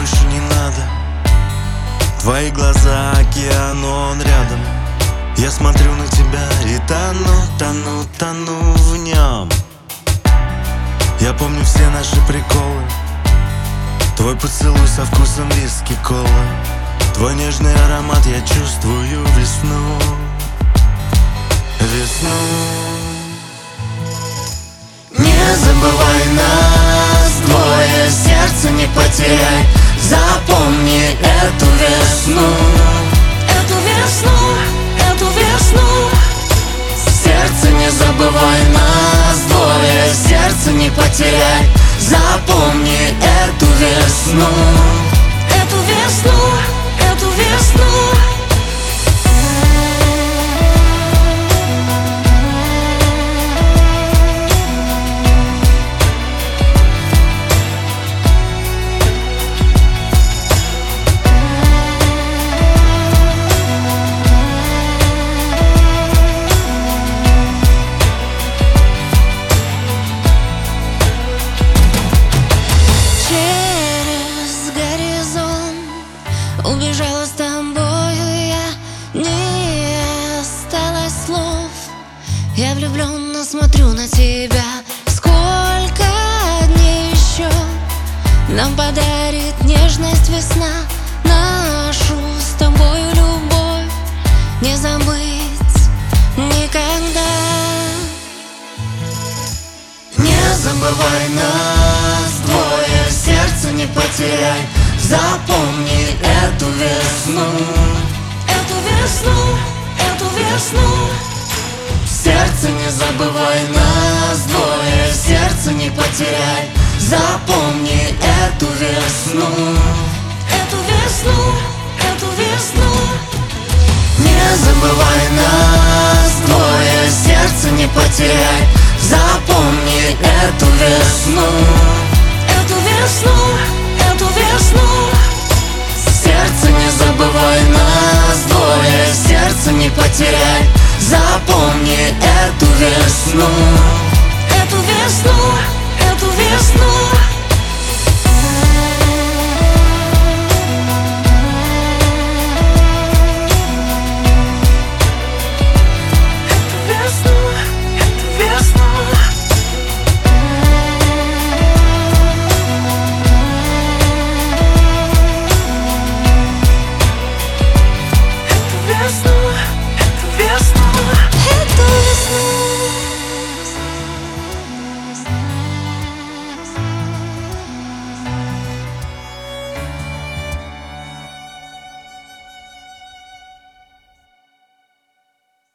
больше не надо. Твои глаза, океан, он рядом. Я смотрю на тебя и тону в нем. Я помню все наши приколы. Твой поцелуй со вкусом виски, колы. Твой нежный аромат, я чувствую весну. Весну. Не забывай нас двое, сердце не потеряй. Запомни эту весну, эту весну, эту весну. Сердце не забывай нас двое, сердце не потеряй. Запомни эту весну, эту весну, эту весну. Убежала с тобою я, не осталось слов. Я влюбленно смотрю на тебя. Сколько дней еще нам подарит нежность весна? Нашу с тобою любовь не забыть никогда. Не забывай нас двое, сердце не потеряй. Запомни эту весну, Эту весну, эту весну. сердце не забывай нас двое, сердце не потеряй. Запомни эту весну, Эту весну, эту весну. не забывай нас двое, сердце не потеряй. Запомни эту весну, Эту весну, эту весну. сердце не забывай нас двое, сердце не потеряй. Запомни эту весну.